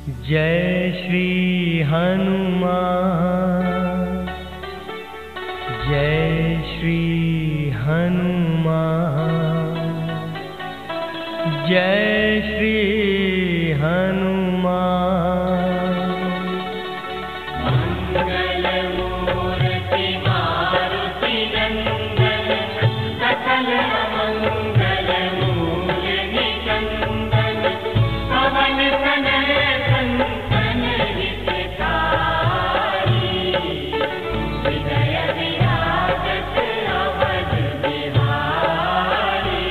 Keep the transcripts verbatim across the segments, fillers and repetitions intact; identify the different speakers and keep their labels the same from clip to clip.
Speaker 1: जय श्री हनुमान, जय श्री हनुमान, जय श्री हनुमान।
Speaker 2: मंगल मूर्ति मारुति नंदन, सकल मंगल मूल निकंदन, पवन तनय संतन हितकारी, हृदय विराजत अवध बिहारी।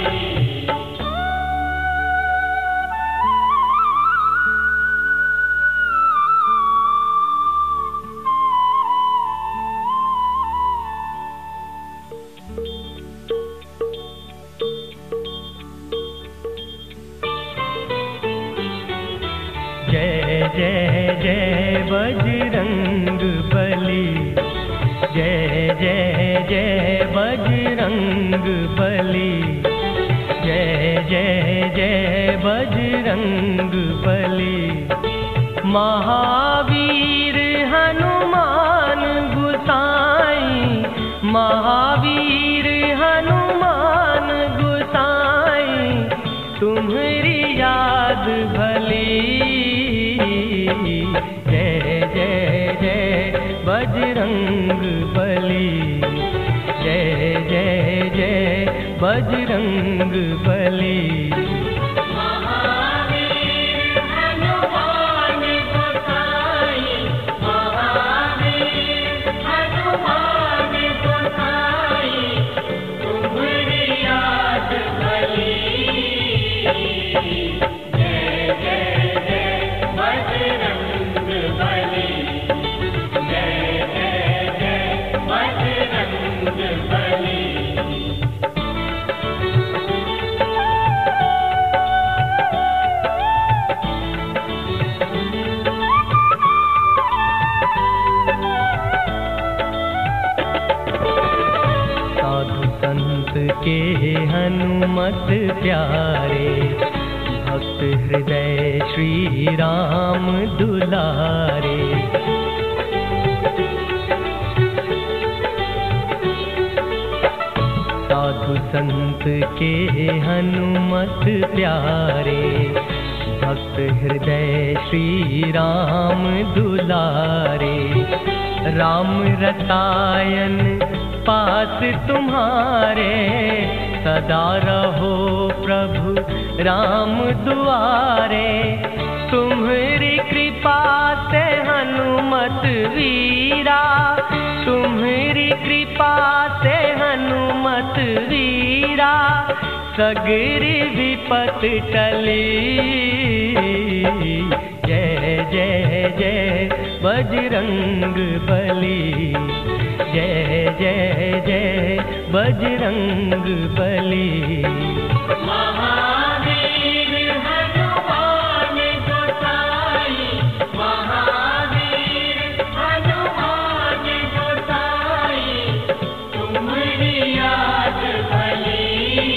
Speaker 1: जय जय जय बजरंग बली, जय जय जय बजरंग बली, जय जय जय बजरंग बली। महावीर हनुमान गुसाई, महावीर हनुमान गुसाई, तुम्हारी याद भली। जय जय जय बजरंग बली, जय जय जय बजरंग बली।
Speaker 2: महावीर हनुमान गोसाई, महावीर हनुमान गोसाई, तुम्हारी याद भली। जय जय जय बजरंग बली, जय जय जय बजरंग बली।
Speaker 1: साधु संत के हनुमत प्यारे, भक्त हृदय श्री राम दुलारे। साधु संत के हनुमत प्यारे, भक्त हृदय श्री राम दुलारे। राम रसायन पास तुम्हारे, सदा रहो प्रभु राम दुआरे। तुम्हारी कृपा से हनुमत वीरा, तुम्हारी कृपा से हनुमत वीरा, सगरी विपत टली। जय जय जय बजरंग बली, जय जय जय बजरंग बली।
Speaker 2: महावीर हनुमान गोसाई, महावीर हनुमान गोसाई, तुम्हारी याद भली।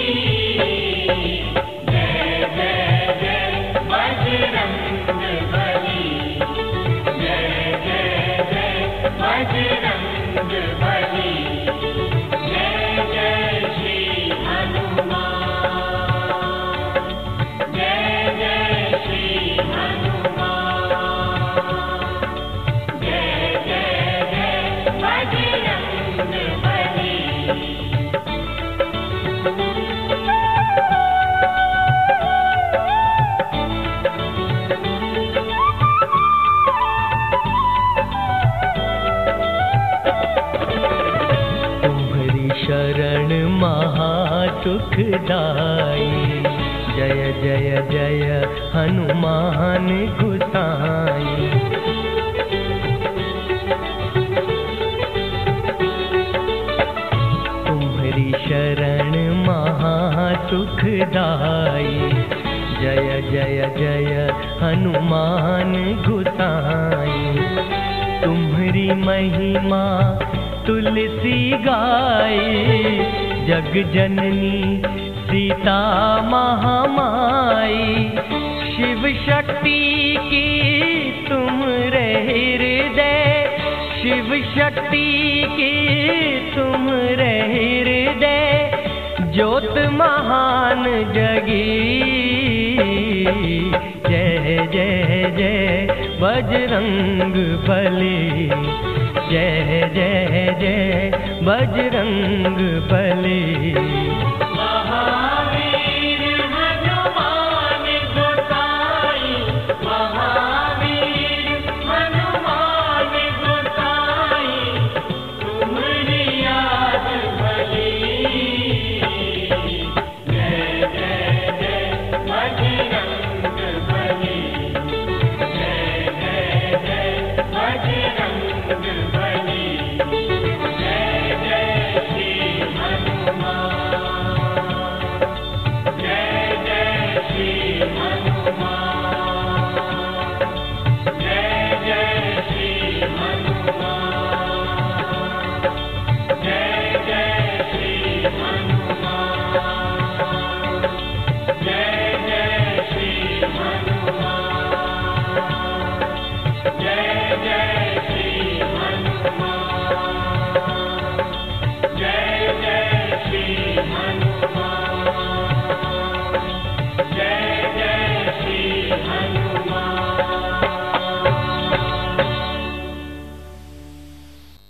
Speaker 2: जय जय जय बजरंग बली, जय जय जय बजरंग बली। जय जय श्री हनुमान, जय जय श्री हनुमान, जय जय जय बजरंग बली।
Speaker 1: तुम्हारी शरण महासुखदाई, जय जय जय हनुमान गुसाई। तुम्हारी शरण महासुखदाई, जय जय जय हनुमान गुसाई। तुम्हारी महिमा तुलसी गाई, जग जननी सीता महामाई। शिव शक्ति की शिव शक्ति की तुम हृदय ज्योत महान जगी। जय जय जय बजरंग बली, जय जय जय बजरंग बली।